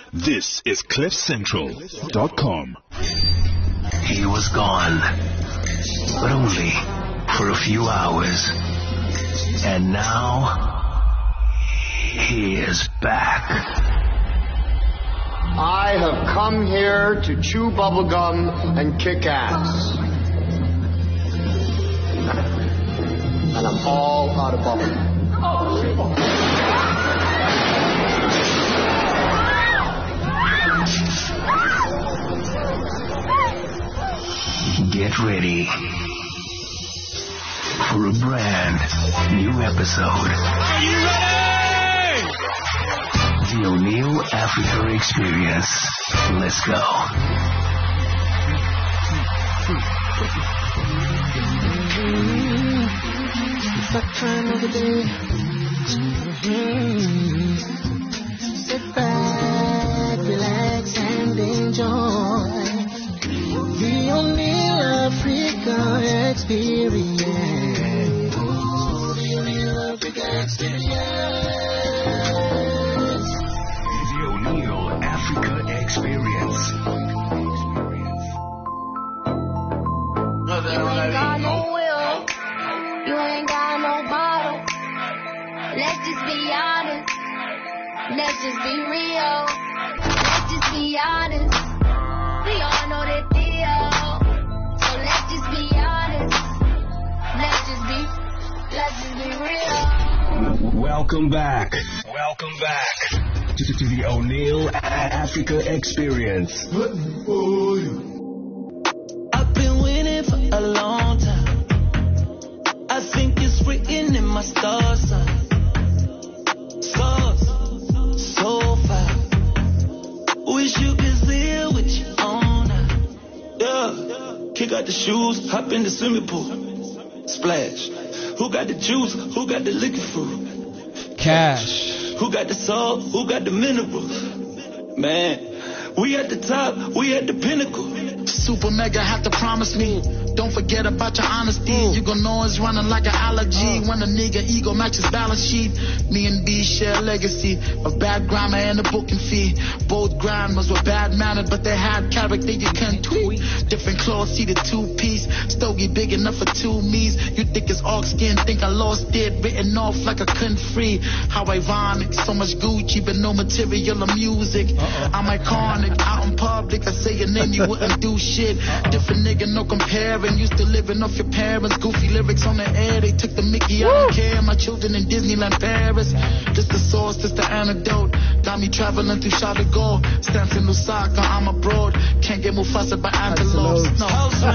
This is CliffCentral.com. He was gone, but only for a few hours. And now, he is back. I have come here to chew bubblegum and kick ass. And I'm all out of bubblegum. Get ready for a brand new episode. Are you ready? The O'Neill Africa Experience. Let's go. It's that time of the day. Sit back, relax, and enjoy the O'Neill Africa Experience. The O'Neill Africa Experience. The O'Neill Africa Experience. You ain't got no will, you ain't got no bottle. Let's just be honest, let's just be real. Let's just be honest, we all know that deal. So let's just be honest, let's just be real. Welcome back to the O'Neill Africa Experience. I've been waiting for a long time. I think it's written in my stars, son. Stars, so far. Wish you could see with your own eye. Yeah, kick out the shoes, hop in the swimming pool. Splash. Who got the juice? Who got the liquor fruit? Cash. Who got the salt? Who got the minerals? Man, we at the top, we at the pinnacle. Super mega have to promise me. Don't forget about your honesty. You gon' know it's running like an allergy. When a nigga ego matches balance sheet. Me and B share a legacy of bad grammar and a booking fee. Both grandmas were bad mannered, but they had character you can't tweet. Different clothes, see the two-piece. Stogie big enough for two me's. You think it's ox skin, think I lost it. Written off like I couldn't free. How ironic, so much Gucci, but no material or music. I'm iconic, out in public. I say your name, you wouldn't do shit. Different nigga, no comparing. Used to living off your parents. Goofy lyrics on the air. They took the Mickey, I don't care. My children in Disneyland Paris. This the source, this the antidote. Got me traveling through Charlotte de Gaulle. Stands in Lusaka, I'm abroad. Can't get Mufasa by antelopes. No.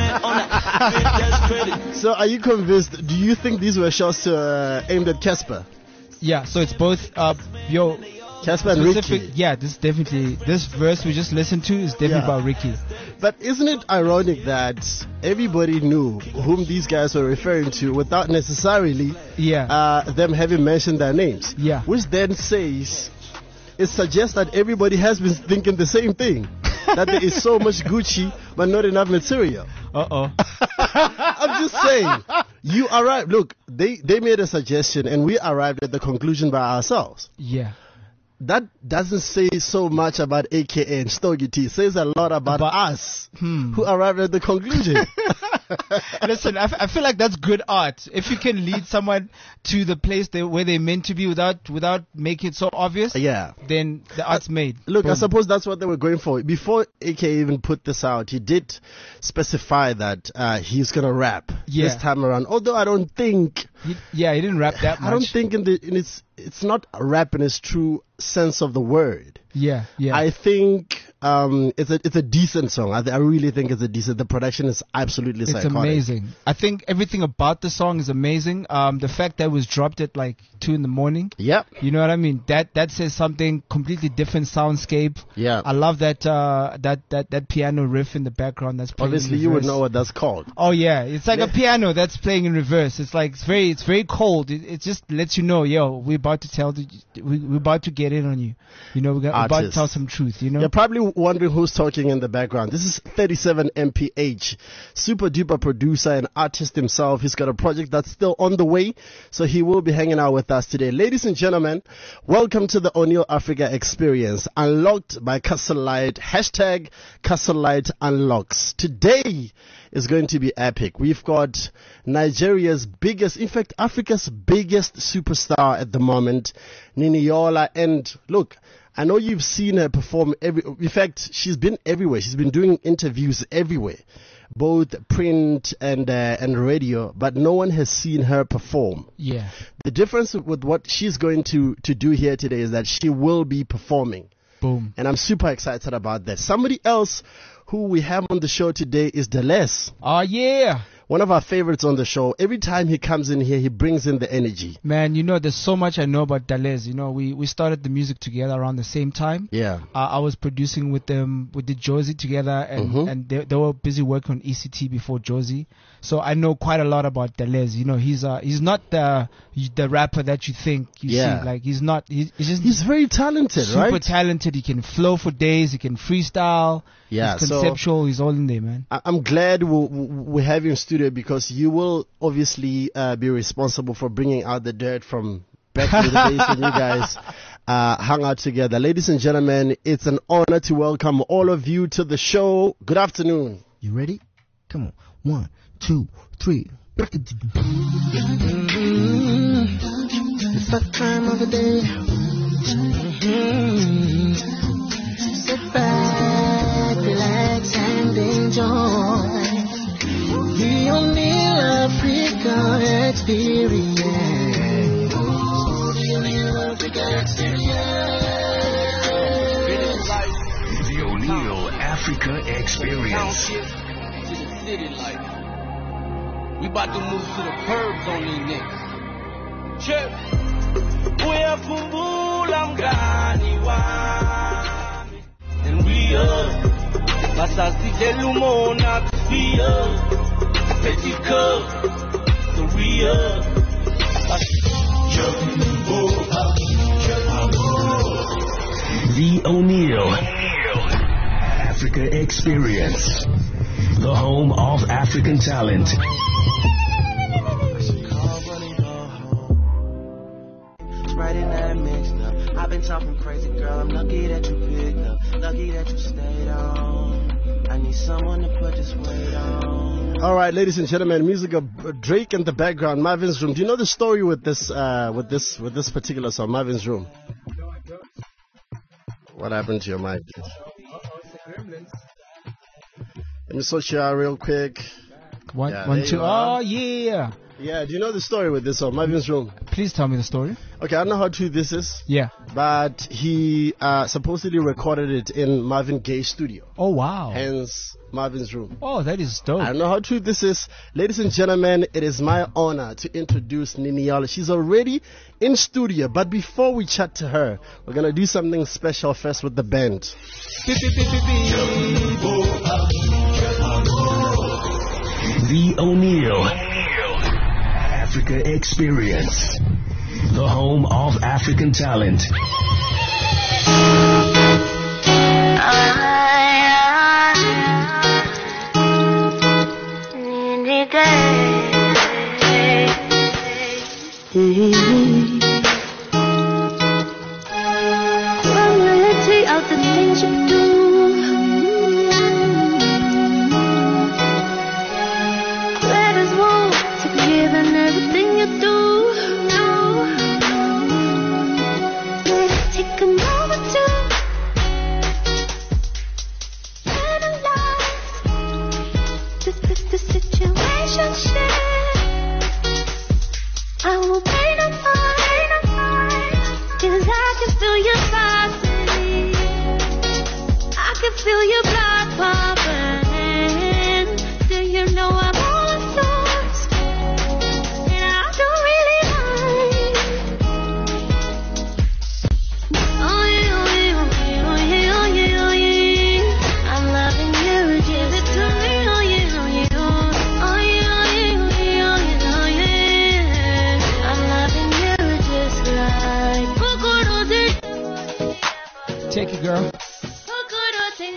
So are you convinced? Do you think these were shots aimed at Casper? Yeah, so it's both Casper and Ricky. Yeah, this verse we just listened to is definitely about Ricky. But isn't it ironic that everybody knew whom these guys were referring to without necessarily them having mentioned their names? Yeah. Which then it suggests that everybody has been thinking the same thing. That there is so much Gucci but not enough material. I'm just saying. You arrived. Look, they made a suggestion and we arrived at the conclusion by ourselves. Yeah. That doesn't say so much about AKA and Stogie T. It says a lot about us who arrived at the conclusion. Listen, I feel like that's good art. If you can lead someone to the place where they're meant to be without making it so obvious, then the art's made. Look, Boom. I suppose that's what they were going for. Before AKA even put this out, he did specify that he's going to rap this time around. Although I don't think... He didn't rap that much. I don't think it's not rap in its true sense of the word. Yeah. I think it's a decent song. I really think it's a decent. The production is absolutely psychotic. It's amazing. I think everything about the song is amazing. The fact that it was dropped at like 2 a.m. Yep. You know what I mean? That says something completely different soundscape. Yeah. I love that piano riff in the background that's playing. Obviously, in you reverse. would know what that's called. Oh yeah, it's like a piano that's playing in reverse. It's like it's very cold. It just lets you know, we're about to get in on you. You know, we're about to tell some truth. You know. You're probably wondering who's talking in the background, this is 37 MPH, super duper producer and artist himself. He's got a project that's still on the way, so he will be hanging out with us today. Ladies and gentlemen, welcome to the O'Neill Africa Experience, unlocked by Castle Light, hashtag Castle Light Unlocks. Today is going to be epic. We've got Nigeria's biggest, in fact, Africa's biggest superstar at the moment, Niniola. And look, I know you've seen her perform in fact, she's been everywhere. She's been doing interviews everywhere, both print and radio, but no one has seen her perform. Yeah. The difference with what she's going to do here today is that she will be performing. Boom. And I'm super excited about that. Somebody else who we have on the show today is Deleuze. Oh, yeah. One of our favorites on the show. Every time he comes in here, he brings in the energy. Man, you know, there's so much I know about Deleuze. You know, we started the music together around the same time. Yeah. I was producing with them. We did Josie together, and they were busy working on ECT before Josie. So I know quite a lot about Deleuze. You know, he's not the rapper that you think you see. Like, he's not. He's very talented, super right? Super talented. He can flow for days. He can freestyle. Yeah, he's conceptual. So he's all in there, man. I'm glad we have you in studio, because you will obviously be responsible for bringing out the dirt from back in the days when you guys hung out together. Ladies and gentlemen, it's an honor to welcome all of you to the show. Good afternoon. You ready? Come on. 1, 2, 3. It's that time of the day. Sit back, relax, and enjoy the O'Neill Africa Experience. The O'Neill Africa Experience. The O'Neill Africa Experience. To the city life. We about to move to the curbs on these niggas. Check. Uyafumbula mgani wami. And we are. Basasi delumona kufia. Petit cub. So we are. The O'Neill Africa Experience. The home of African talent. Right in that mix now. I've been talking crazy, girl. I'm lucky that you picked up. Lucky that you stayed on. I need someone to put this weight on. All right, ladies and gentlemen, music of Drake in the background, Marvin's Room. Do you know the story with this particular song, Marvin's Room? No, I don't. What happened to your mic? Let me search you out real quick. One, two. Oh, yeah. Yeah, do you know the story with this song, Marvin's Room? Please tell me the story. Okay, I don't know how true this is. Yeah. But he supposedly recorded it in Marvin Gaye's studio. Oh, wow. Hence, Marvin's Room. Oh, that is dope. I don't know how true this is. Ladies and gentlemen, it is my honor to introduce Niniola. She's already in studio, but before we chat to her, we're going to do something special first with the band. The O'Neill Africa Experience. The home of African talent. Quality of the things you do. Where is more to give than everything you do? Take a moment to analyze the situation. I will wait on mine, 'cause I can feel your passing. I can feel your blood pumping. Do you know I'm all yours? And I don't really mind. Oh yeah, oh yeah, oh yeah, oh yeah, oh yeah, oh yeah. I'm loving you, give it to me, oh yeah, oh yeah, oh yeah, oh yeah, oh yeah, oh yeah, oh yeah. I'm loving you just like Take it, girl.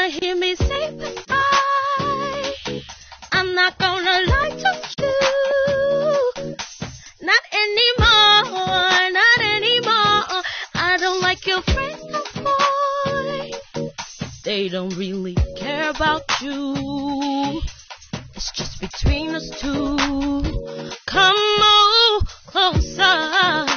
wanna hear me say goodbye, I'm not gonna lie to you. Not anymore, not anymore. I don't like your friends no more. They don't really care about you. It's just between us two. Come on closer.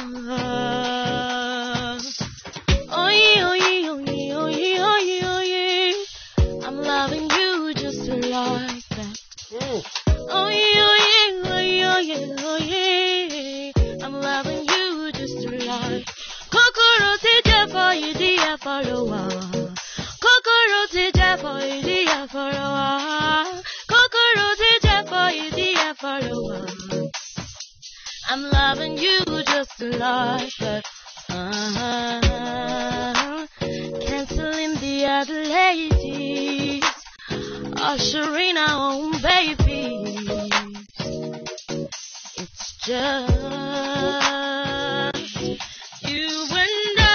Oh yeah, oh yeah, oh yeah, oh yeah, oh yeah, oh yeah. I'm loving you just like that. Oh yeah, oh yeah, oh yeah, oh yeah, oh yeah. I'm loving you just like. Kokoro teacher for you, dear follower. Kokoro teacher for you, dear follower. Kokoro teacher for you, dear follower. I'm loving you just like that. Canceling the other ladies, ushering our own babies. It's just you and I.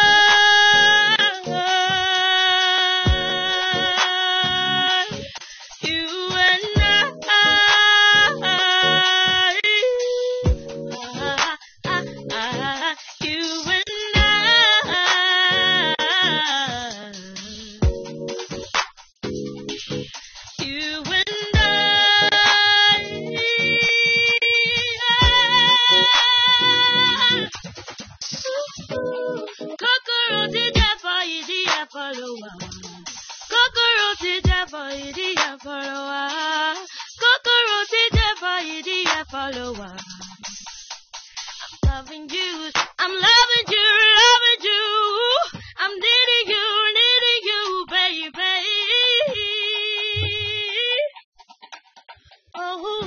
You and I. You and I. You and I. Kokoro teacher for you, dear follower. Kokoro teacher for you, dear follower. Kokoro teacher for you, dear follower. I'm loving you. I'm loving you, loving you. I'm needing you, baby. Oh.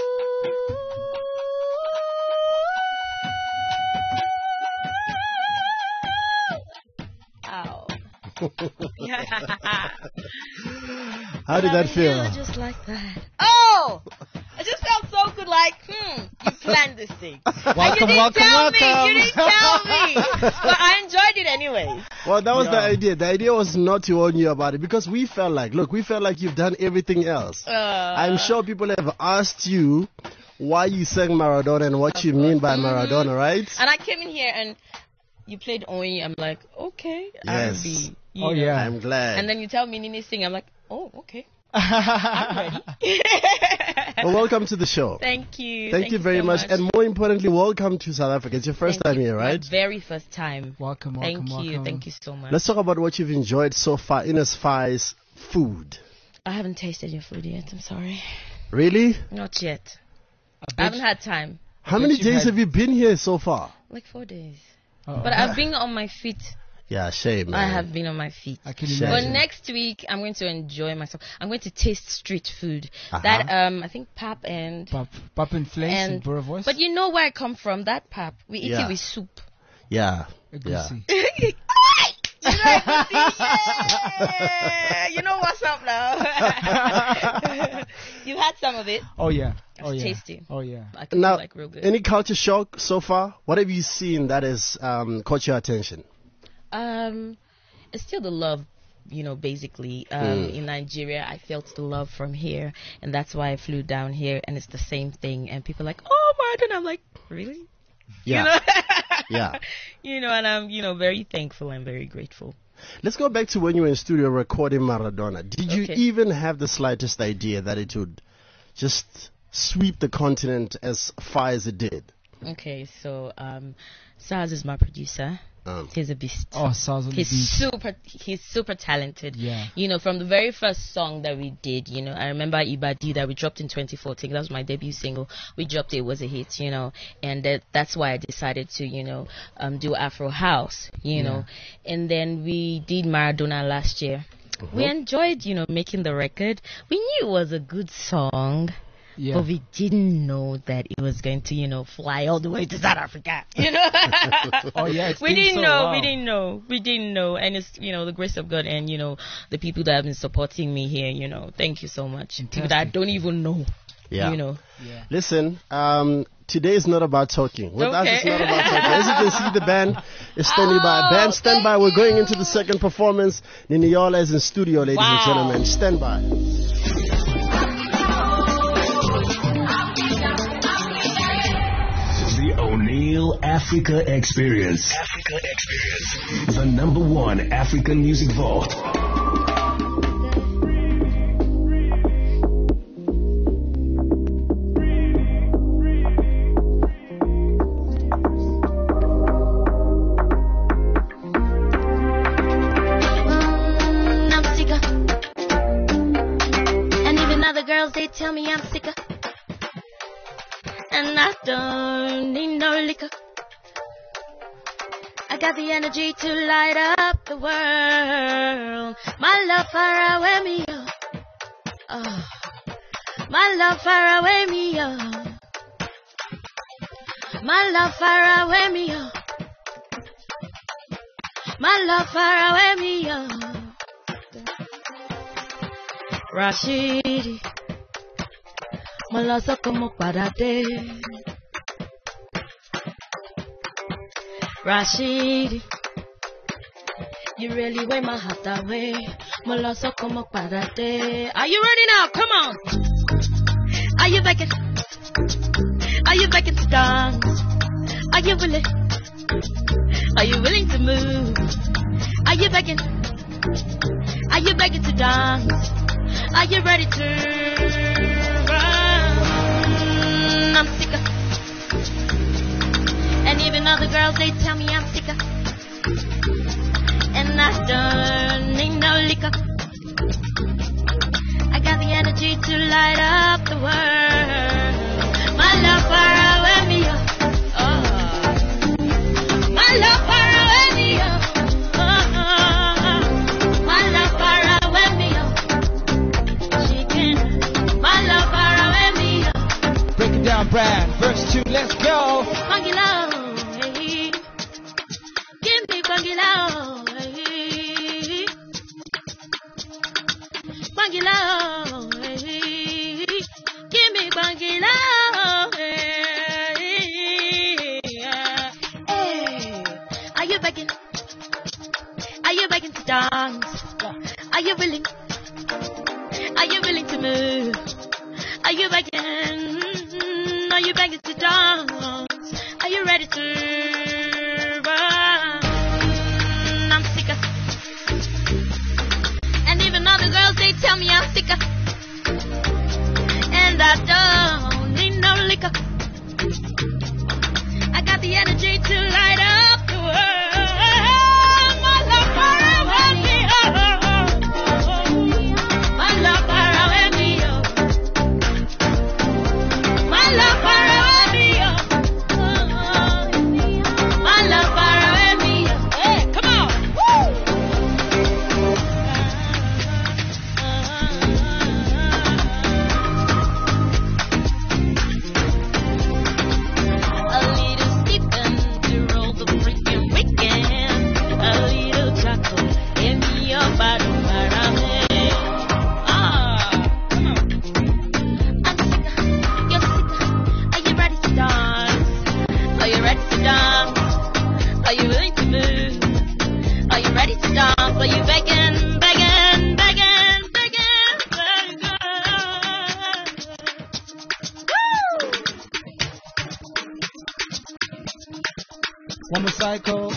Ow. How did that feel? You just like that. Oh! It just felt so good, like, you planned this thing. Welcome, and you didn't tell welcome. me. You didn't tell me. But I enjoyed it anyway. Well, that was the idea. The idea was not to warn you about it because we felt like you've done everything else. I'm sure people have asked you why you sang Maradona and what you mean by Maradona, right? And I came in here and you played Onyi. I'm like, okay. Yes. R&B, Oh, know. yeah. I'm glad. And then you tell me Nini sing. I'm like, oh, okay. I'm ready. Well, welcome to the show. Thank you. Thank you very so much. And more importantly, welcome to South Africa. It's your first time here, right? My very first time. Welcome, Thank you so much. Let's talk about what you've enjoyed so far in as far as food. I haven't tasted your food yet. I'm sorry. Really? Not yet. I haven't had time. How many days have you been here so far? Like 4 days. Oh. But I've been on my feet. Yeah, shame, man. I have been on my feet. I can Shame. But imagine. next week, I'm going to enjoy myself. I'm going to taste street food. That, I think Pap and... Pap and Flace and Burra Voice. But you know where I come from, that Pap. We eat it with soup. Yeah. Egusi. You know what's up now. You've had some of it. Oh, yeah. Oh, It's yeah. tasty. Oh, yeah. I can Now, like real good. any culture shock so far? What have you seen that has caught your attention? It's still the love, basically. In Nigeria, I felt the love from here, and that's why I flew down here, and it's the same thing. And people are like, oh, Martin. I'm like, really? Yeah. Yeah. And I'm, very thankful and very grateful. Let's go back to when you were in studio recording Maradona. Did you even have the slightest idea that it would just sweep the continent as far as it did? Okay, so Saz is my producer. He's a beast. Oh, Saz on the beat. He's super talented. Yeah. From the very first song that we did, I remember Ibadi that we dropped in 2014. That was my debut single. We dropped it, was a hit, and that's why I decided to, do Afro House, and then we did Maradona last year. We enjoyed, making the record. We knew it was a good song. Yeah. But we didn't know that it was going to, fly all the way to South Africa. Oh yeah, we didn't know. Wow. We didn't know. And it's, the grace of God and, the people that have been supporting me here, thank you so much. Fantastic. People that I don't even know. Yeah. Yeah. Listen, today is not about talking. With us, it's not about talking. As you can see, the band is standing by. Band, stand by. We're going into the second performance. Niniola is in studio, ladies and gentlemen. Stand by. The O'Neill Africa Experience. Africa Experience. The #1 African music vault. They tell me I'm sicker, and I don't need no liquor. I got the energy to light up the world. My love far away me up. Oh, my love far away me up. My love far away me up. My love far away me up. Rashidi. Malaza como para te Rashidi, you really weigh my heart away. Malaza como para te. Are you ready now? Come on. Are you begging? Are you begging to dance? Are you willing? Are you willing to move? Are you begging? Are you begging to dance? Are you ready to run? I'm sicker. And even other girls, they tell me I'm sicker. And I don't need no liquor. I got the energy to light up the world. My love far away me up. Oh. My love far away me up. Oh. My love far away me up. Chicken. My love far away me up. Break it down, Brad. Verse 2, let's go. Bangila, hey. Give me Bangila, hey. Bangila, hey. Give me Bangila, hey. Hey. Are you begging? Are you begging to dance? Are you willing? Are you willing to move? Are you begging? Are you begging to dance? Are you ready to run? I'm sicker. And even other girls, they tell me I'm sicker. And I don't need no liquor. I got the energy to light up the world. My love far away me up. My love far away me up. My love far away me up. My love far away me up. Hey, come on. Woo! A little Stephen to roll the freaking weekend. A little chocolate in your bottle far away. Come on. I'm sicker. You're sicker. Are you ready to dance? Are you ready to dance? Are you willing to move? Are you ready to dance? Are you begging, begging, begging, begging, begging? Woo! One more cycle.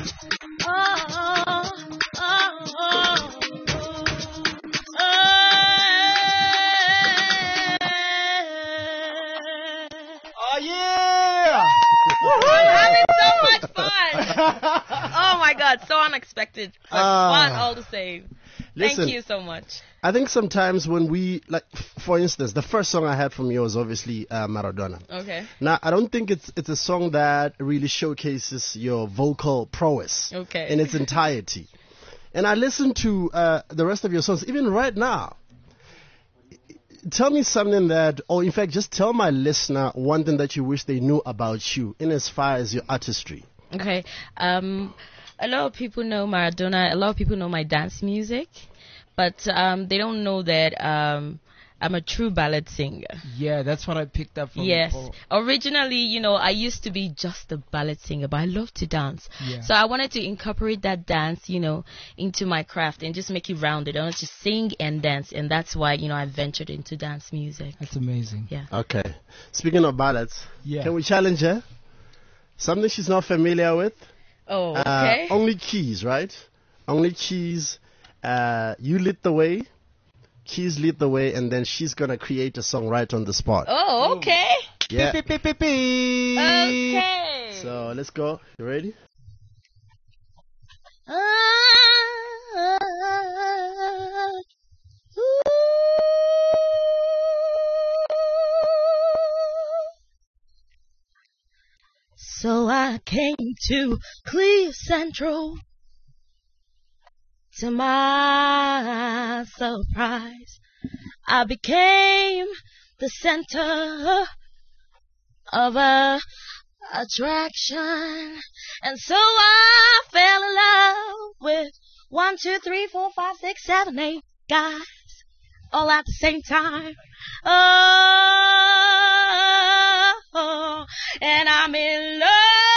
Oh yeah! I'm having so much fun. Oh my God, so unexpected, but fun all the same. Listen, Thank you so much. I think sometimes when we, like, for instance, the first song I had from you was obviously Maradona. Okay. Now, I don't think it's a song that really showcases your vocal prowess Okay. in its entirety. And I listened to the rest of your songs, even right now. Tell me something that, or in fact, just tell my listener one thing that you wish they knew about you in as far as your artistry. Okay. A lot of people know Maradona. A lot of people know my dance music, but they don't know that I'm a true ballad singer. Yeah, that's what I picked up from. Yes. Originally, I used to be just a ballad singer, but I love to dance. Yeah. So I wanted to incorporate that dance, into my craft and just make it rounded. I want to sing and dance, and that's why, I ventured into dance music. That's amazing. Yeah. Okay. Speaking of ballads, can we challenge her? Something she's not familiar with. Oh, okay. Only keys, right? Only keys. You lead the way. Keys lead the way, and then she's going to create a song right on the spot. Oh, okay. Yeah. Okay. So let's go. You ready? So I came to Clear Central. To my surprise, I became the center of attraction. And so I fell in love with 1, 2, 3, 4, 5, 6, 7, 8 guys all at the same time. Oh, and I'm in love.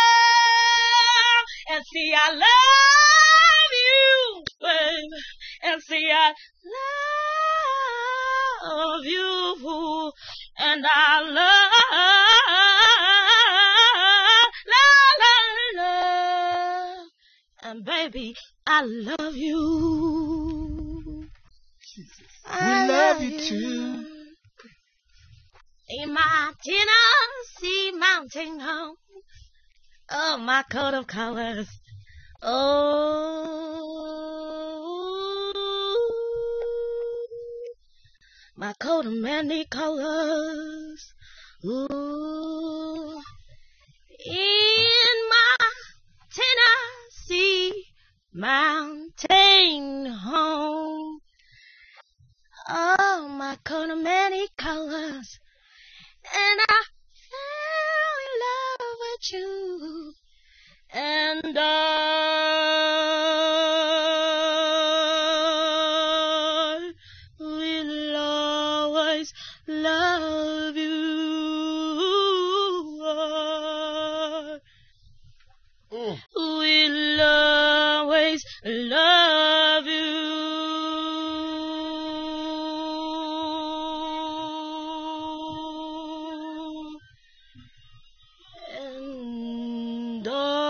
And see, I love you, babe. And see, I love you. And I love. And baby, I love you. I love you too. In my Tennessee mountain home. Oh, my coat of colors. Oh, my coat of many colors. Ooh, in my Tennessee mountain home. Oh, my coat of many colors. And I fell in love with you. And I will always love you. Will always love you. And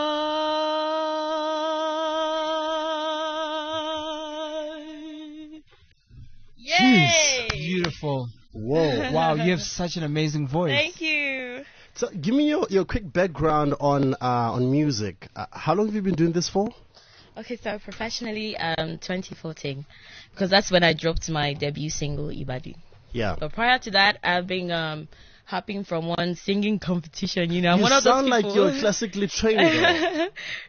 Jeez, beautiful. Whoa. Wow, you have such an amazing voice. Thank you. So give me your quick background on music. How long have you been doing this for? Okay, so professionally, 2014, because that's when I dropped my debut single, Ibadi. Yeah. But prior to that, I've been hopping from one singing competition. You one of those sound like you're classically trained.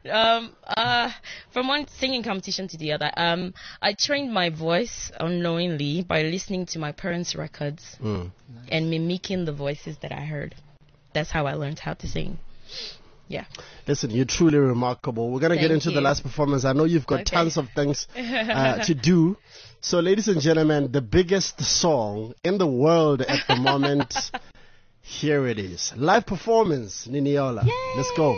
From one singing competition to the other. I trained my voice unknowingly by listening to my parents' records and mimicking the voices that I heard. That's how I learned how to sing. Yeah. Listen, you're truly remarkable. We're going to get into the last performance. I know you've got tons of things to do. So, ladies and gentlemen, the biggest song in the world at the moment, here it is. Live performance, Niniola. Yay! Let's go.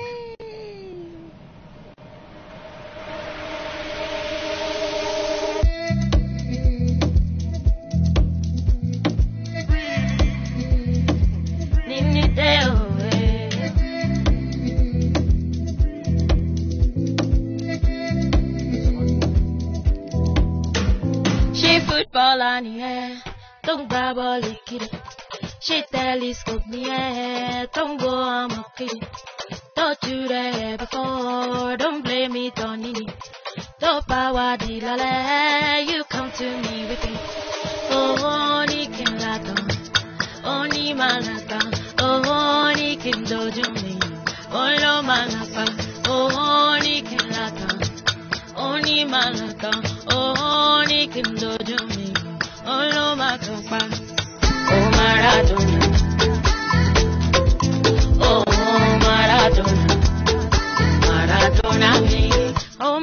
Don't grab a liquid. She telescope me, don't go on my kid. Don't you there before, don't blame me, don't need me. Don't power the lale, you come to me with it. Oh, ni kin laton, oh, ni malatan, oh, ni kin dojo me, oh, no malatan, oh, ni kin latan, oh, ni malatan, oh, ni kin dojo me. Oh, no, my papa. Oh, Maradona. Oh, Maradona. Maradona me. Oh,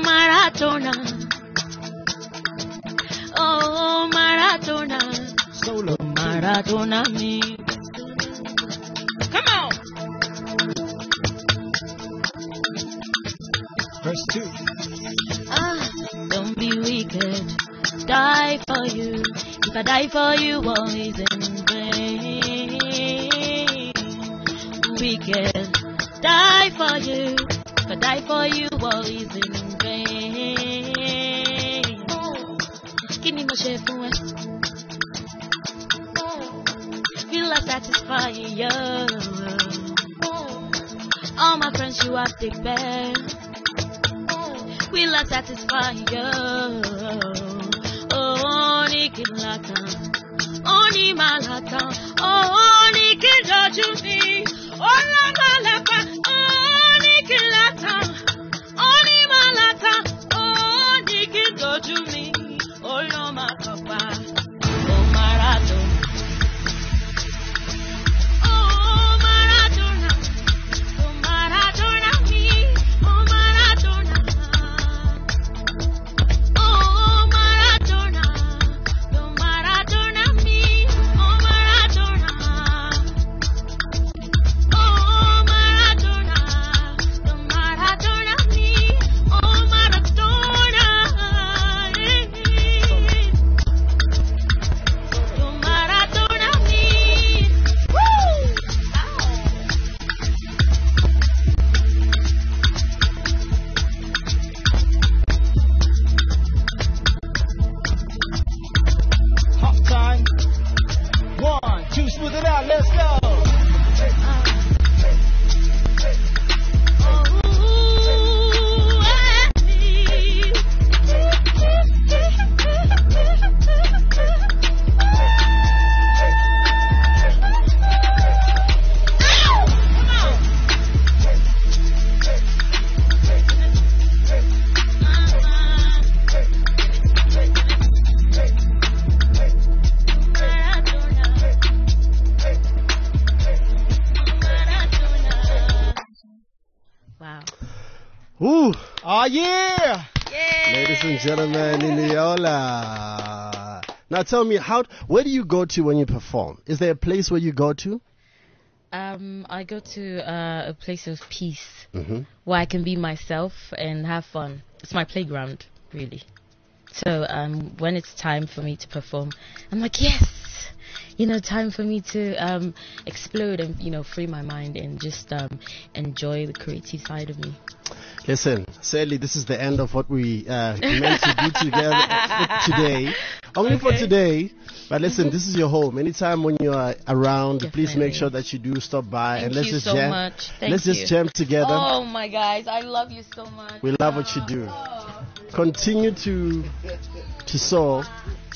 Maradona. Oh, Maradona. Solo Maradona me. Come on. Verse 2. Don't be wicked. Die for you. If I die for you, all is in vain. Wicked. Die for you. If I die for you, all is in vain. Give me my chef for it. Feel like satisfying you. All my friends, you are thick bad. We like satisfying you. Oh, Niki Lata. Oh, Ni Malata. Oh, Niki Jojumi. Oh, La Malapa. Oh, Niki Lata. Oh, Ni Malata. Oh, Niki Jojumi. Oh, Loma Papa. Oh, Maradona. Oh, Maradona. Oh, Maradona me. Oh, Maradona. Oh, yeah! Ladies and gentlemen, Niniola. Now tell me, where do you go to when you perform? Is there a place where you go to? I go to a place of peace where I can be myself and have fun. It's my playground, really. So when it's time for me to perform, I'm like, yes! Time for me to explode and, free my mind and just enjoy the creative side of me. Listen, sadly, this is the end of what we meant to do together today. Only for today. But listen, this is your home. Anytime when you are around, please make sure that you do stop by. Thank and let's you just so jam. much. Let's just jam together. Oh, my guys. I love you so much. We love what you do. Continue to soar.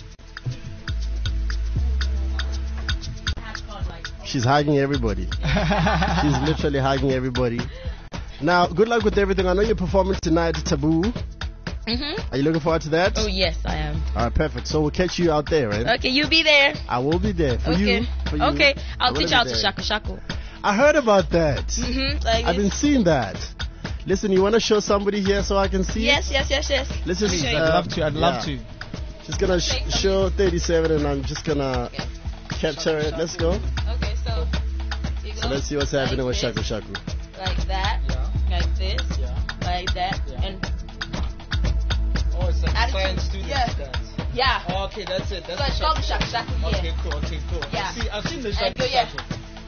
She's hugging everybody. She's literally hugging everybody. Now, good luck with everything. I know you're performing tonight at Taboo. Are you looking forward to that? Oh, yes, I am. All right, perfect. So we'll catch you out there, right? Okay, you be there. I will be there. For you. Okay, I'll teach you how to shaku shaku. I heard about that. Like I've been seeing that. Listen, you want to show somebody here so I can see Yes. Let's just, Please, I'd love to. Just going to show 37 and I'm just going to capture it. Let's go. Okay, so let's see what's happening with shaku shaku. Like that. Like this, like that, and oh, it's like science students dance. Yeah. Oh, okay, that's it. That's so it's called shaku shaku. Okay, cool. Yeah. I've seen the shaku shaku.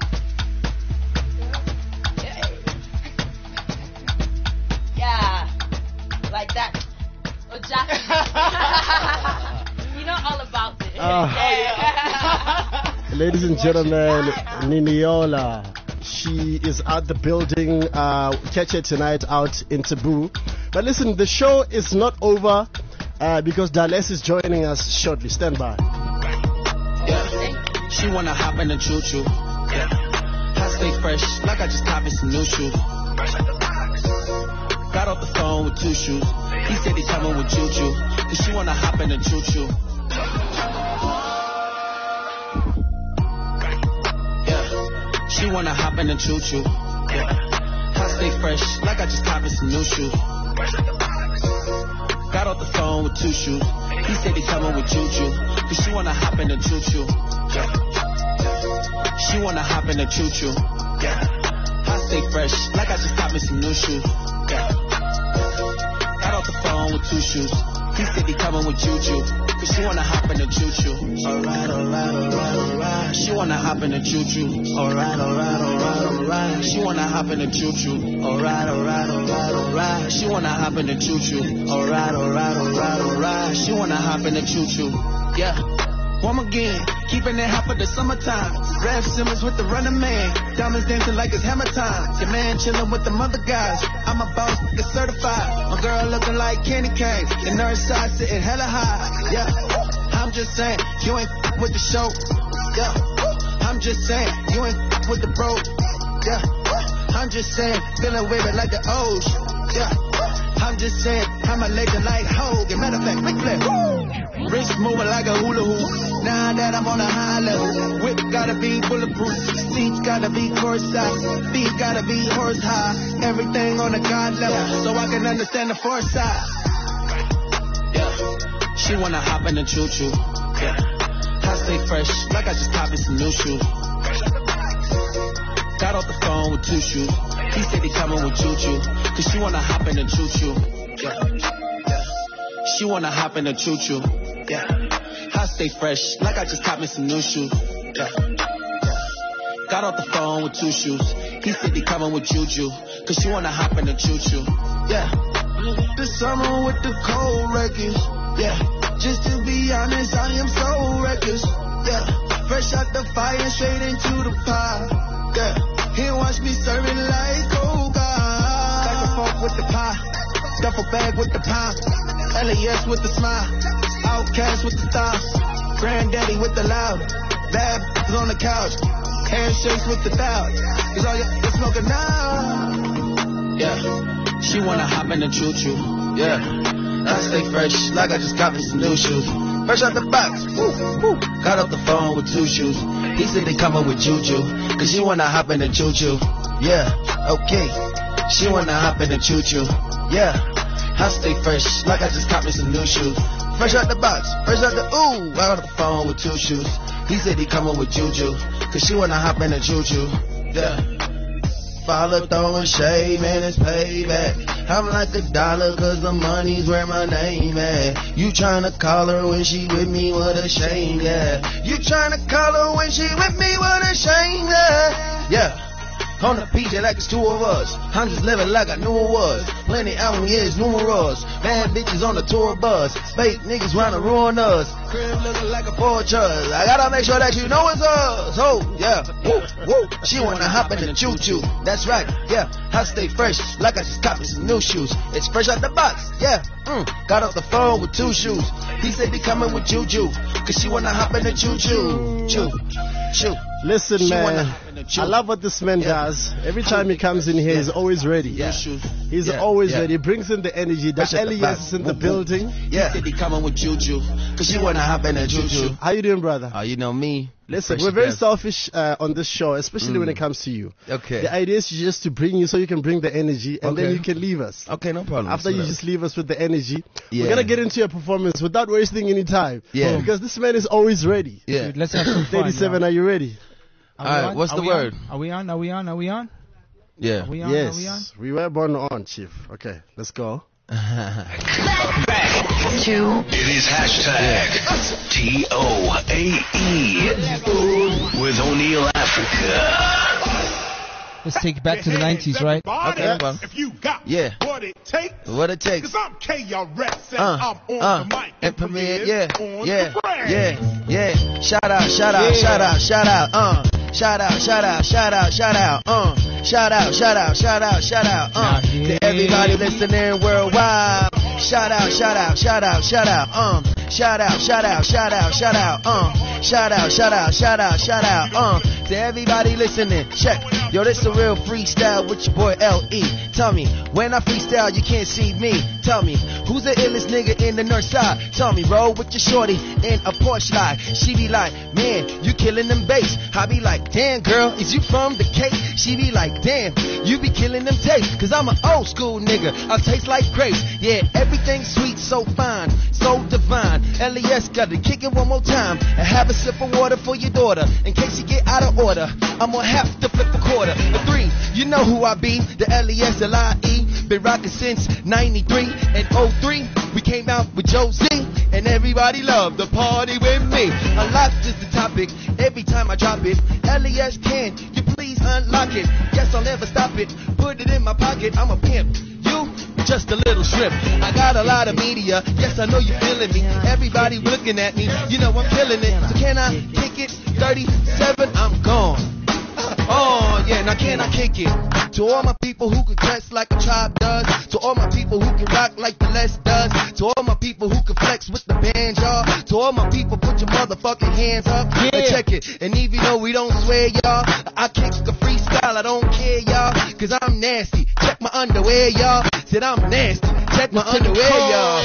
Yeah, like that. Oh, Jack. You know all about it. Ladies and gentlemen, Niniola. She is at the building. Catch her tonight out in Taboo. But listen, the show is not over because Dallas is joining us shortly. Stand by. Yeah. She wanna hop in the choo-choo. Yeah. I stay fresh, like I just hopped in some new shoes. Got off the phone with two shoes. He said he coming with choo-choo. Cause she wanna hop in the choo-choo. She wanna hop in the choo-choo. Yeah. I stay fresh, like I just hopped in some new shoes. Got off the phone with two shoes. He said he coming with choo-choo. Cause she wanna hop in the choo-choo. Yeah. She wanna hop in the choo-choo. Yeah. I stay fresh, like I just got me some new shoes. Yeah. Got off the phone with 2 shoes. He said he coming with Juju, cause she wanna hop in the choo-choo. Alright, alright, alright, alright. She wanna hop in the choo-choo. Alright, alright, alright, alright. She wanna hop in the choo-choo. Alright, alright, alright, alright. She wanna hop in the choo-choo. Alright, alright, alright, alright. She wanna hop in the choo-choo. Yeah. Home again, keeping it hot for the summertime. Rev Simmons with the running man. Diamonds dancing like it's hammer time. Your man chilling with the other guys. I'm a boss, get certified. My girl looking like candy canes. The nurse side sitting hella high. Yeah, I'm just saying, you ain't with the show. Yeah, I'm just saying, you ain't with the bro. Yeah, I'm just saying, feeling weird like the O's. Yeah, I'm just saying, I'm a legend like Hogan. Matter of fact, Ric Flair. Wrist moving like a hula hoop. Now that I'm on a high level, whip gotta be bulletproof. Seats gotta be courtside. Feet gotta be horse high. Everything on a God level, so I can understand the foresight. Yeah, she wanna hop in the choo-choo. Yeah, I stay fresh, like I just copied some new shoes. Got off the phone with 2 shoes. He said he coming with Juju, cause she wanna hop in the choo-choo. Yeah. She wanna hop in the choo-choo. Yeah. I stay fresh, like I just caught me some new shoes. Yeah. Got off the phone with 2 shoes. He said he coming with Juju, cause she wanna hop in the choo-choo. Yeah. This summer with the cold records. Yeah. Just to be honest, I am so reckless. Yeah. Fresh out the fire, straight into the pie. Yeah. He watch me serving like cold God. Back and forth with the pie. Duffel bag with the pound. LAS with the smile. Outcast with the style. Granddaddy with the loud. Bad is on the couch. Handshakes with the thou. Cause all you're smoking now. Yeah. She wanna hop in the choo-choo. Yeah. I stay fresh like I just got me some new shoes. Fresh out the box. Woo, woo. Got off the phone with 2 shoes. He said they coming with Juju, cause she wanna hop in the choo-choo. Yeah, okay. She wanna hop in the choo-choo. Yeah, I stay fresh, like I just caught me some new shoes. Fresh out the box, fresh out the ooh. Got off the phone with 2 shoes. He said he coming with Juju, cause she wanna hop in the choo-choo. Yeah. Follow throwing shade, man, it's payback. I'm like $1 cause the money's where my name at. You tryna call her when she with me, what a shame, yeah. You tryna call her when she with me, what a shame, yeah. Yeah. On the PJ like it's 2 of us. I'm just living like I knew it was. Plenty album years, numerous. Bad bitches on the tour bus. Fake niggas trying to ruin us. Crib looking like a fortress. I gotta make sure that you know it's us. Oh, yeah. Woo, woo. She wanna hop in the choo-choo. That's right, yeah. I stay fresh like I just copied some new shoes. It's fresh out the box, yeah. Got off the phone with 2 shoes. He said he coming with Juju, cause she wanna hop in the choo-choo. Choo, choo. Listen, man, I love what this man does. Every time he comes in here, he's always ready. Yeah. He's always ready. He brings in the energy. The LES is in the building. Yeah. He said he coming with Juju, cause she wanna hop in the choo-choo. How you doing, brother? Oh, you know me. Listen, we're very selfish on this show, especially when it comes to you. Okay. The idea is just to bring you so you can bring the energy, and then you can leave us. Okay, no problem. After you just leave us with the energy, we're going to get into your performance without wasting any time. Yeah. Because this man is always ready. Yeah. Dude, let's have some fun. 37, are you ready? All right, what's the word? Are we on? Are we on? Are we on? Yeah. Are we on? Yes. Are we on? We were born on, Chief. Okay, let's go. Back to it is hashtag TOAE with O'Neill Africa. Let's take it back to the 90s, right? Okay, if you got what it takes. What it takes. Cause I'm KRS and I'm on the mic. And premiere, yeah. Shout out. Shout out. To everybody listening worldwide. Shout out. To everybody listening. Check. Yo, this a real freestyle with your boy L.E. Tell me, when I freestyle, you can't see me. Tell me, who's the illest nigga in the north side? Tell me, roll with your shorty in a Porsche line. She be like, man, you killing them bass. I be like, damn, girl, is you from the Cape? She be like, damn, you be killing them tapes. Cause I'm an old school nigga, I taste like grapes. Yeah, everything's sweet, so fine, so divine. line. LES gotta kick it one more time and have a sip of water for your daughter in case you get out of order. I'm gonna have to flip a quarter. A 3, you know who I be, the LESLIE. Been rocking since 93 and 03. We came out with Joe Z and everybody loved the party with me. Unlocked is the topic every time I drop it. LES, can you please unlock it? Yes, I'll never stop it. Put it in my pocket, I'm a pimp. You, just a little shrimp. I got a lot of media, yes, I know you feeling me. Everybody looking at me, you know I'm killing it. So can I kick it? 37, I'm gone. Oh, yeah, now can I kick it? To all my people who can dress like a tribe does. To all my people who can rock like the Les does. To all my people who can flex with the band, y'all. To all my people, put your motherfucking hands up and check it. And even though we don't swear, y'all, I kick a freestyle, I don't care, y'all. Cause I'm nasty, check my underwear, y'all. Said I'm nasty, check my underwear, y'all.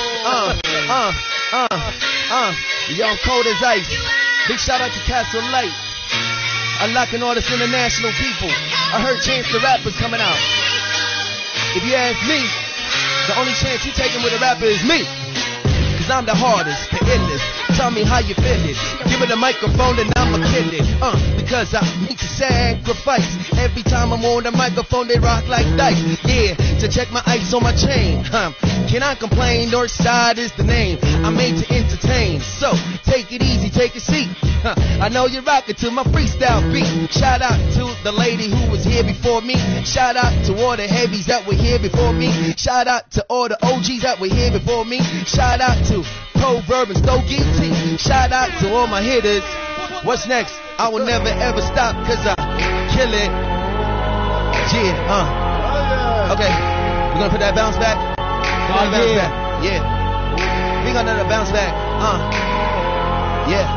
Y'all cold as ice. Big shout out to Castle Light. Unlocking all this international people. I heard Chance the Rapper's coming out. If you ask me, the only chance you taking with a rapper is me. Cause I'm the hardest, the illest. Tell me how you feel it. Give it a microphone and I'ma kill it. Because I need to sacrifice. Every time I'm on the microphone, they rock like dice. Yeah, to check my ice on my chain. Can I complain? Northside is the name. I'm made to entertain. So, take it easy, take a seat. I know you're rocking to my freestyle beat. Shout out to the lady who was here before me. Shout out to all the heavies that were here before me. Shout out to all the OGs that were here before me. Shout out to Proverb and Stogie T. Shout out to all my hitters. What's next? I will never ever stop cause I kill it. Yeah, Okay, we're gonna put that bounce back. Bounce back. Yeah. We're gonna let it bounce back. Yeah.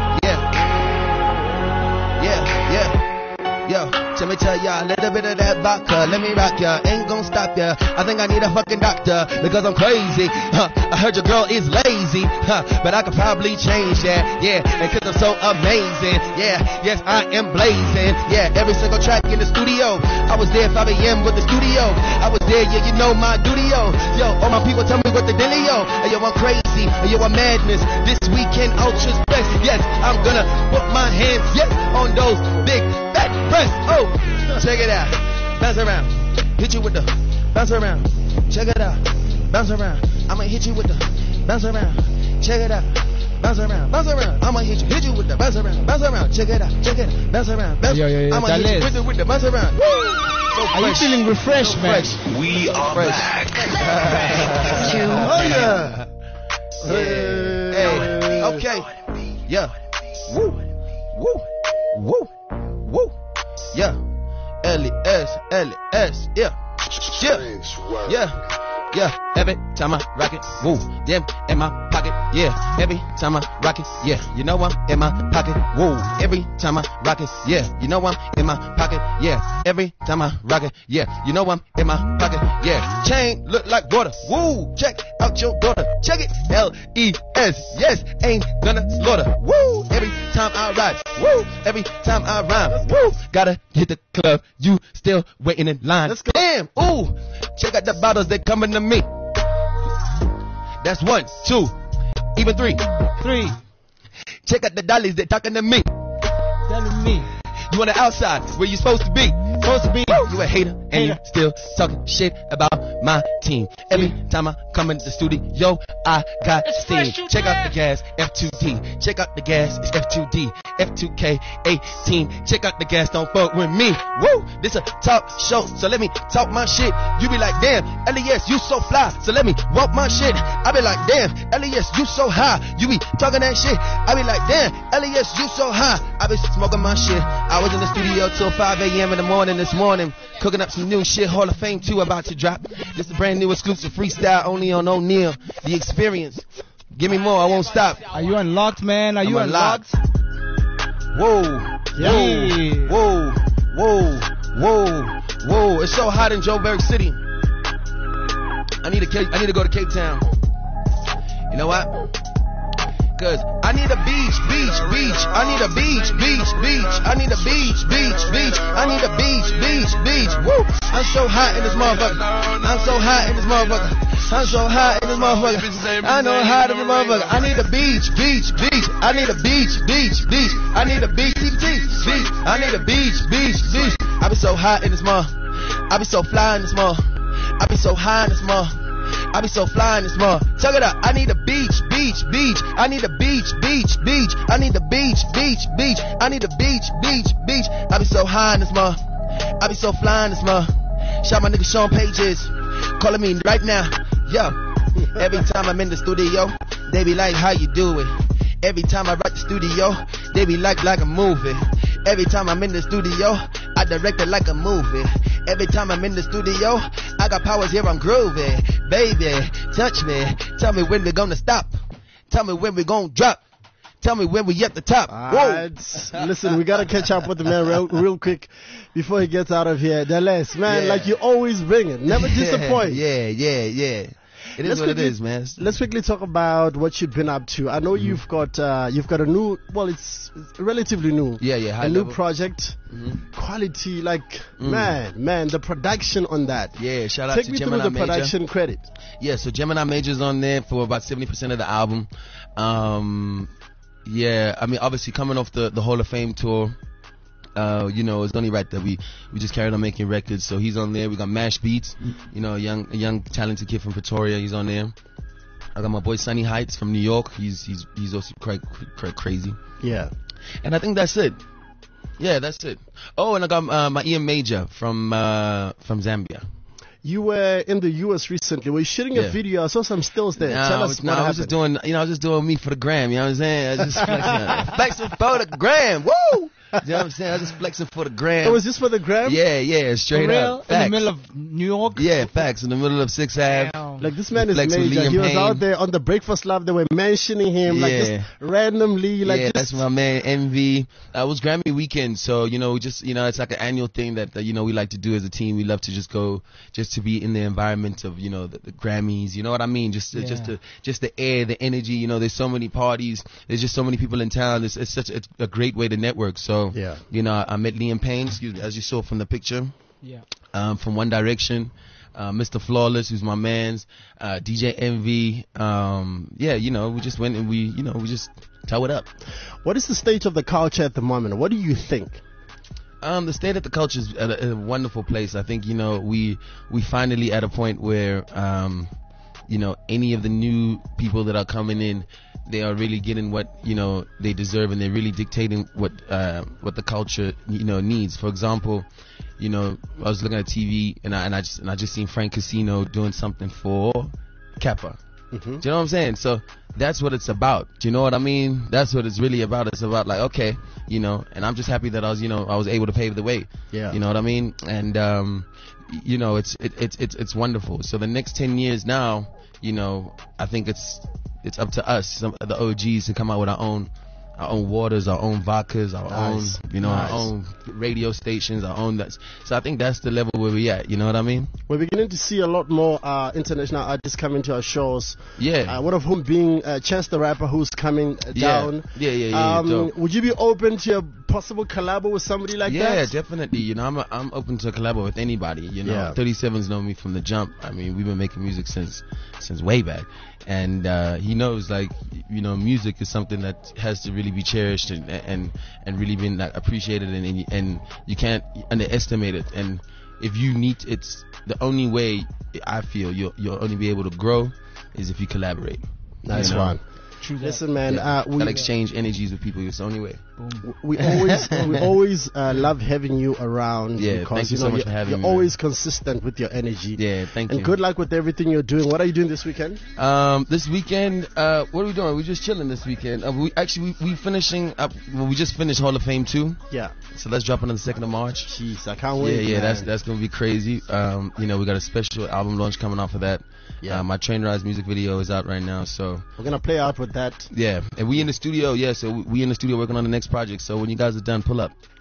Yo, let me tell ya a little bit of that vodka. Let me rock ya, ain't gon' stop ya. I think I need a fucking doctor because I'm crazy. I heard your girl is lazy, but I could probably change that. Yeah, and cause I'm so amazing. Yeah, yes, I am blazing. Yeah, every single track in the studio. I was there 5 a.m. with the studio. I was there, yeah, you know my duty-o. Yo, all my people tell me what the dealio. Hey, yo, I'm crazy. Hey, yo, I'm madness. This weekend, Ultra's best. Yes, I'm gonna put my hands, yes, on those big fat breasts. Oh, check it out. Bounce around. Hit you with the bounce around. Check it out. Bounce around. I'ma hit you with the bounce around. Check it out. Bounce around. Bounce around. I'ma hit you with the bounce around. Bounce around. Check it out. Check it out. Bounce around. Bounce. I'ma hit you with the bounce around. Woo! So are you feeling refreshed, so man? We are back. Oh yeah. Hey. Okay. Yeah. Woo. Woo. Woo. Woo. Yeah. LES, yeah. Yeah. Every time I rock it, woo, them in my pocket, yeah. Every time I rock it, yeah. You know I'm in my pocket, woo. Every time I rock it, yeah. You know I'm in my pocket, yeah. Every time I rock it, yeah. You know I'm in my pocket, yeah. Chain look like water, woo. Check out your daughter, check it. LES, yes, ain't gonna slaughter, woo. Every time I ride, woo. Every time I rhyme, woo. Gotta hit the club, you still waiting in line. Let's go. Damn, ooh. Check out the bottles, they coming to me. That's 1, 2, even 3. Check out the dollies, they talking to me. Telling me. You on the outside, where you supposed to be. You a hater, and you still talking shit about my team. Every time I come in the studio, I got steam. Check out the gas, F2D. Check out the gas, it's F2D. F2K18. Check out the gas, don't fuck with me. Woo! This a talk show, so let me talk my shit. You be like, damn, LES, you so fly, so let me walk my shit. I be like, damn, LES, you so high. You be talking that shit. I be like, damn, LES, you so high. I be smoking my shit. I was in the studio till 5 a.m. in the morning this morning, cooking up some new shit. Hall of Fame 2 about to drop. This is a brand new exclusive freestyle only on O'Neal. The Experience. Give me more, I won't stop. Are you unlocked, man? I'm unlocked? Whoa. It's so hot in Joburg City. I need to go to Cape Town. You know what? Cause I need a beach. I need a beach, beach, beach. I need a beach, beach, beach. I need a beach, beach, beach. Woo! I'm so hot in this motherfucker. I'm so hot in this motherfucker. I'm so hot in this motherfucker. I know hot in this motherfucker. I need a beach, beach, beach. I need a beach, beach, beach. I need a beach, beach, beach. I need a beach, beach, beach. I be so hot in this mother. I be so fly in this mother. I be so high in this mother. I be so fly in this mother. Check it out. I need a beach, beach, beach. I need a beach, beach, beach. I need a beach, beach, beach. I need a beach, beach, beach. I be so high in this mother. I be so fly in this mother. Shout my nigga Sean Pages. Calling me right now. Yo. Every time I'm in the studio, they be like, how you do it? Every time I rock the studio, they be like a movie. Every time I'm in the studio, I direct it like a movie. Every time I'm in the studio, I got powers here, I'm groovy. Baby, touch me. Tell me when we're gonna stop. Tell me when we're gonna drop. Tell me when we at the top. Listen, we gotta catch up with the man real quick before he gets out of here. Deles, man, like you always bring it. Never disappoint. Yeah. It is what it is, man. Let's quickly talk about what you've been up to. I know you've got a new, well, it's relatively new. Yeah, a new project. Quality, like, man, the production on that. Yeah, shout out to Gemini Major. Take me through the production credit. Yeah, so Gemini Major's on there for about 70% of the album. Yeah, I mean, obviously coming off the Hall of Fame tour, you know, it's only right that we just carried on making records. So he's on there. We got Mash Beats, you know, a young talented kid from Pretoria. He's on there. I got my boy Sunny Heights from New York. He's also quite crazy. Yeah. And I think that's it. Yeah, that's it. Oh, and I got my Ian Major from Zambia. You were in the U.S. recently. Were you shooting a video? I saw some stills there. Tell us what happened. I was just doing me for the gram. You know what I'm saying? I was just flexing for the gram. Woo! You know what I'm saying? I was just flexing for the gram. Oh, was this for the gram? Yeah, straight up. Facts. In the middle of New York? Yeah, facts. In the middle of 6th Ave. Like, this man is major. He was out there on the Breakfast Club. They were mentioning him, like, just randomly. Like, yeah, that's my man, Envy. It was Grammy weekend, so, you know, it's like an annual thing that, you know, we like to do as a team. We love to just go, just to be in the environment of, you know, the Grammys. You know what I mean? Just the air, the energy. You know, there's so many parties. There's just so many people in town. It's such a great way to network. So, you know, I met Liam Payne, as you saw from the picture. Yeah. From One Direction. Mr. Flawless, who's my man's, DJ Envy. Yeah, you know, we just went and we just tow it up. What is the state of the culture at the moment? What do you think? The state of the culture is at a wonderful place. I think, you know, we finally at a point where, you know, any of the new people that are coming in, they are really getting what, you know, they deserve, and they're really dictating what the culture, you know, needs. For example, you know, I was looking at TV and I just seen Frank Casino doing something for Kappa. Do you know what I'm saying? So that's what it's about. Do you know what I mean? That's what it's really about. It's about, like, okay, you know, and I'm just happy that I was able to pave the way. Yeah. You know what I mean? And you know, it's wonderful. So the next 10 years now, you know, I think it's up to us, some of the OGs, to come out with our own waters, our own vodkas, our own, you know, our own radio stations, our own. So I think that's the level where we're at. You know what I mean? We're beginning to see a lot more international artists coming to our shows. Yeah. One of whom being Chance the Rapper, who's coming down. Yeah. Would you be open to a possible collab with somebody like that? Yeah, definitely. You know, I'm open to collab with anybody. You know, 37's known me from the jump. I mean, we've been making music since way back. And he knows, like, you know, music is something that has to really be cherished and really been, like, appreciated, and you can't underestimate it. And if you need, it's the only way I feel you'll only be able to grow is if you collaborate. Nice one. Listen, man, we gotta exchange energies with people. It's the only way. We always love having you around. Yeah, because, thank you so much for having me. You're always consistent with your energy. Yeah, thank you. And good luck with everything you're doing. What are you doing this weekend? This weekend, what are we doing? We're just chilling this weekend. We finishing up. Well, we just finished Hall of Fame 2. Yeah. So let's drop it on the 2nd of March. Jeez, I can't wait. Yeah, that's gonna be crazy. You know, we got a special album launch coming off of that. Yeah. My Train Rise music video is out right now, so we're gonna play out with that. Yeah, and we in the studio. Yeah, so we in the studio working on the next project. So when you guys are done, pull up.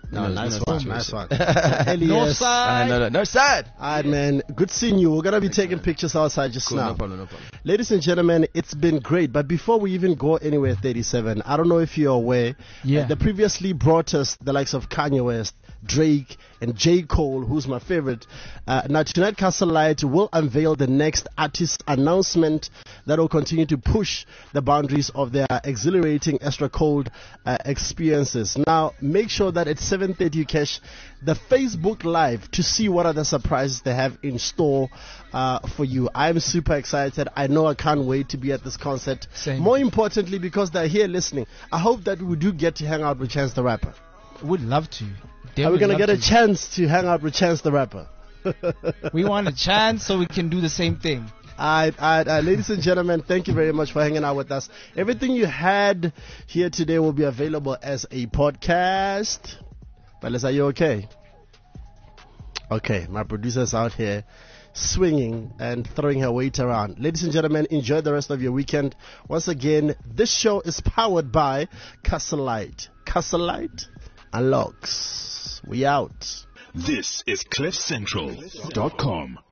No, nice one. North side. North side. All right, man. Good seeing you. We're going to be taking pictures outside just now. No problem. Ladies and gentlemen, it's been great. But before we even go anywhere, 37, I don't know if you're aware. Yeah. They previously brought us the likes of Kanye West, Drake, and J. Cole, who's my favorite. Now, tonight, Castle Light will unveil the next artist announcement that will continue to push the boundaries of their exhilarating extra cold experiences. Now, make sure that at 7:30 you catch the Facebook Live to see what other surprises they have in store for you. I'm super excited. I know I can't wait to be at this concert. Same. More importantly, because they're here listening, I hope that we do get to hang out with Chance the Rapper. Would love to. Are we going to get a chance to hang out with Chance the Rapper? We want a chance so we can do the same thing. Ladies and gentlemen, thank you very much for hanging out with us. Everything you had here today will be available as a podcast. Fellas, are you okay? Okay, my producer's out here swinging and throwing her weight around. Ladies and gentlemen, enjoy the rest of your weekend. Once again, this show is powered by Castle Light. Castle Light unlocks. We out. This is CliffCentral.com.